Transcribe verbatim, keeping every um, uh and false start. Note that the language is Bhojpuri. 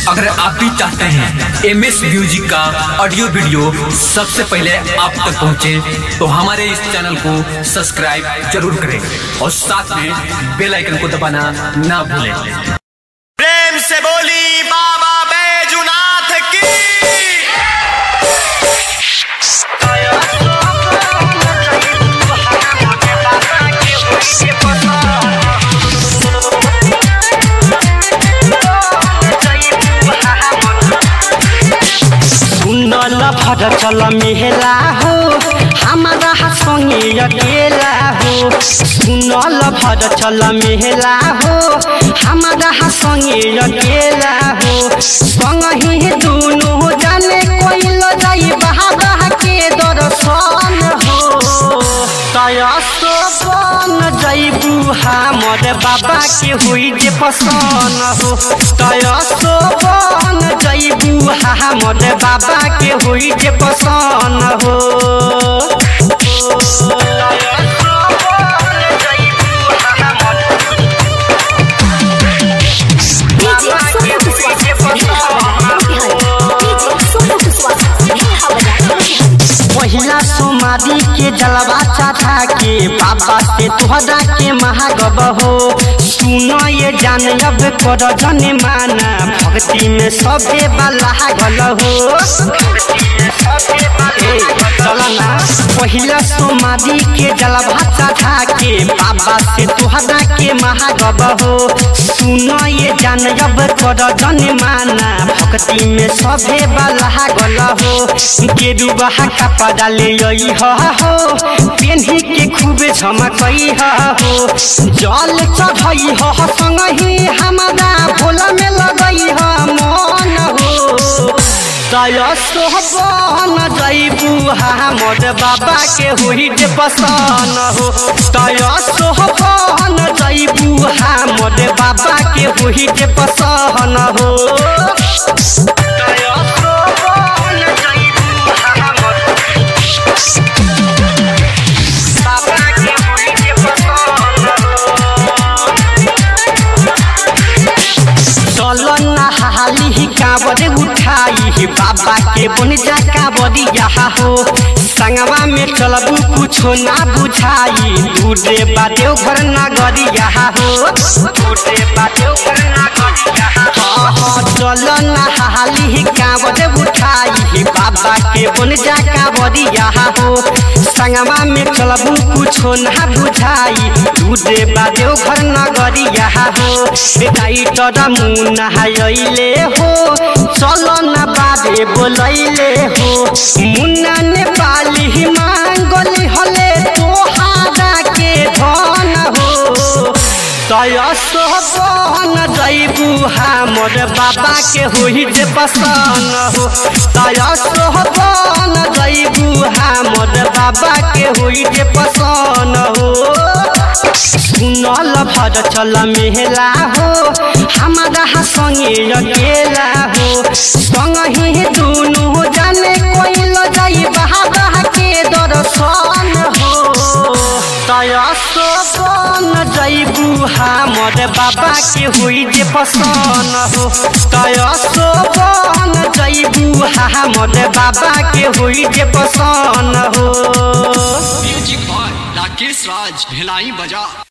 अगर आप भी चाहते हैं एम एस म्यूजिक का ऑडियो वीडियो सबसे पहले आप तक पहुंचे, तो हमारे इस चैनल को सब्सक्राइब जरूर करें और साथ में बेल आइकन को दबाना ना भूलें। प्रेम से बोली बाबा बैजूनाथ की। भर चल मेहला हो हमारा संगे अकेला हो, सुनल भर चल मेहला हो हमारा संगे अकेला हो, संगही दोनों जाने कोई ल जाई बहा बहा के दर्शन हो। तयसो बन जइबू हमर बाबा के हुई जे पसंद हो, तयसो बन जइबू हमर बाबा के हुई जे पसंद हो। पहिला सोमारी के जलवा चढ़ा के बाबा से तोहरा के महागब हो, सुनो ये जान अब कर जने माना भक्ति में सबे वाला गल हो। चलना पहिला सोमारी के जलवा चढ़ा के बाबा से तोहरा के महागब हो, सुनो ये जान अब कर जने माना भक्ति में सबे वाला गल हो। गेरुआ कपड़ा ले आई हो पेन्ही के खूबे झमकई हो, जल चढ़ई हो संगही हमारा भोला में लगई हो मन हो। तयसो बन जइबू हमर बाबा के हुई जे पसंद हो, तयसो बन जइबू हमर बाबा के हुई जे पसंद हो। हाली कांवरे उठाई बाबा के बन जा कांवरिया हो, संगवा में चलबू कुछो ना बुझाई, दूरे बादेव घर नगरिया हो, दूरे बादेव घर नगरिया हो। चल हाली कांवरे उठाई बाबा के बन जा कांवरिया हो, संगवा में चलबू कुछो ना बुझाई, दूरे बादेव घर नगरिया हो। बेटा मुन्ना आइले हो चलो न बाबे बोलैले हो, मुन्ना नेपाली मांगली हले तोहारा के धन हो। तयसो बन जइबू हमर बाबा के हुई जे पसंद हो, तयसो बन जइबू हमर बाबा के हुई जे पसंद हो। सुनल भर चल मेहला हो हमारा संगे अकेला हो, संगही दोनों जाने कोई ल जाई बहा बहा के दर्शन हो। तयसो बन जइबू हमर बाबा के हुई जे पसंद हो, तयसो बन जइबू हमर बाबा के हुई जे पसंद हो। म्यूजिक बाय राकेश राज भिलाई बजा।